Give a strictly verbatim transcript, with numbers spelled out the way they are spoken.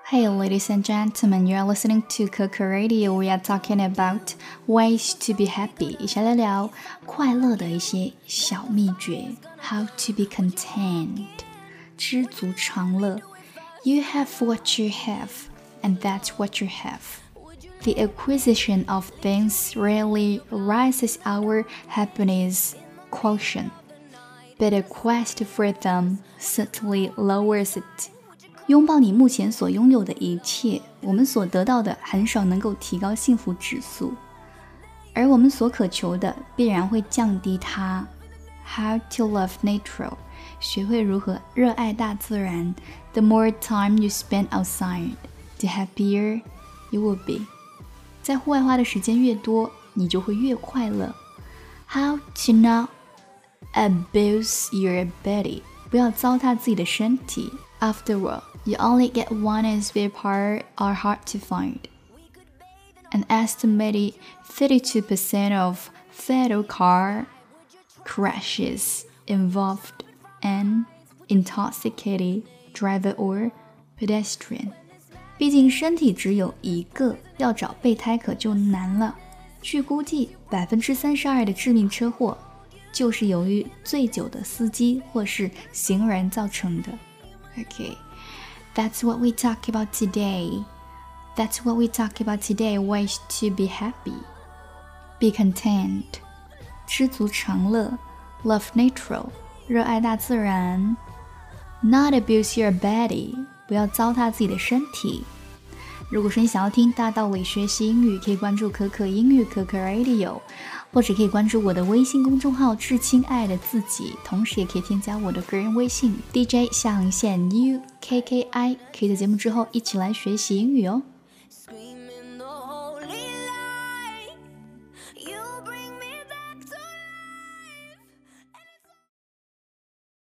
Hey, ladies and gentlemen, you are listening to Coco Radio. We are talking about ways to be happy. 一起来聊聊快乐的一些小秘诀。How to be content. 知足常乐。You have what you have, and that's what you have. The acquisition of things rarely raises our happiness quotient, but a quest for them certainly lowers it.拥抱你目前所拥有的一切，我们所得到的很少能够提高幸福指数，而我们所渴求的必然会降低它。How to love nature， 学会如何热爱大自然。The more time you spend outside, the happier you will be。在户外花的时间越多，你就会越快乐。How to not abuse your body， 不要糟蹋自己的身体。After all,You only get one and spare part are hard to find. An estimated thirty-two percent of fatal car crashes involved an intoxicated driver or pedestrian. 毕竟身体只有一个，要找备胎可就难了。据估计，百分之三十二的致命车祸就是由于醉酒的司机或是行人造成的。Okay.That's what we talk about today. That's what we talk about today. Ways to be happy. Be content. 知足常乐。Love nature. 热爱大自然。Not abuse your body. 不要糟蹋自己的身体。如果说你想要听大道理学习英语，可以关注可可英语可可 Radio， 或者可以关注我的微信公众号致亲爱的自己，同时也可以添加我的个人微信 D J 下横线 U K K I， 可以在节目之后一起来学习英语哦。